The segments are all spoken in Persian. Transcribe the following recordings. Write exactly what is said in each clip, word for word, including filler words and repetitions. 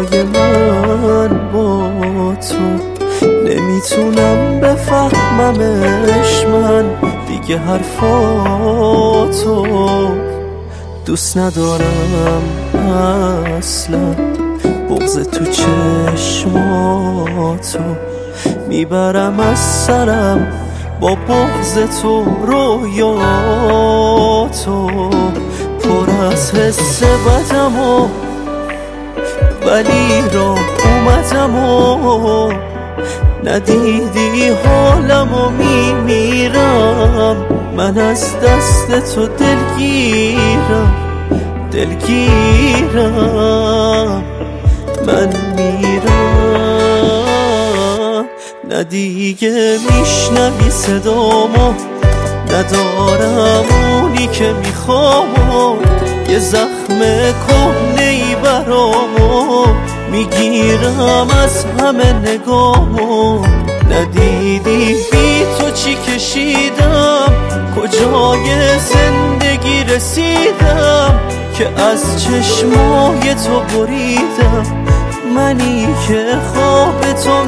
برای من با تو. نمیتونم بفهممش من دیگه حرفاتو. دوست ندارم اصلا بغض تو چشماتو. میبرم از سرم با بغض تو رویاتو. پر از حس بدم و ولی را اومدم و ندیدی حالم و میمیرم. من از دست تو دلگیرم دلگیرم. من میرم نه دیگه میشنوی صدامو. ندارم اونی که میخوام. یه زخم کهنه‌ای برامو میگیرم از همه نگامو. ندیدی بی تو چی کشیدم، کجای زندگی رسیدم که از چشمای تو بریدم. منی که خواب تو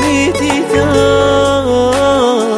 میدیدم.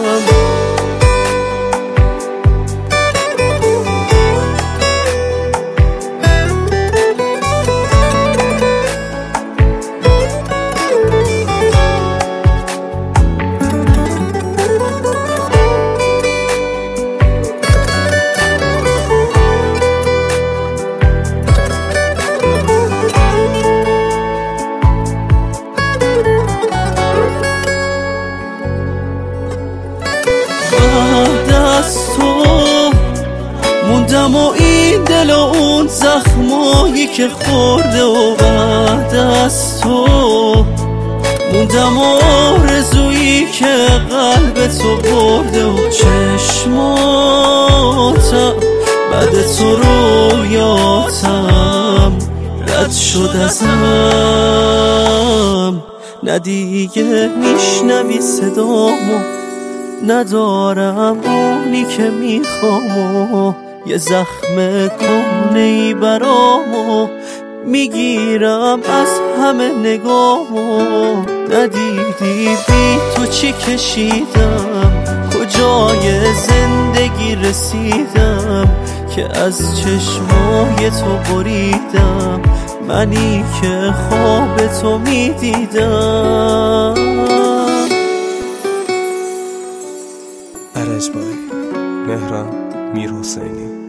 از تو موندم و این دل و اون زخمایی که خورده و بعد از تو موندم و آرزویی که قلب تو برده و چشماتم بعد تو رویاتم رد شد ازم. نه دیگه میشنوی صدامو. ندارم اونی که میخوامو. یه زخم کهنه‌ای برامو میگیرم از همه نگامو. ندیدی بی تو چی کشیدم، کجای زندگی رسیدم که از چشمای تو بریدم. منی که خواب تو میدیدم. ارجبای مهران میرحسینی.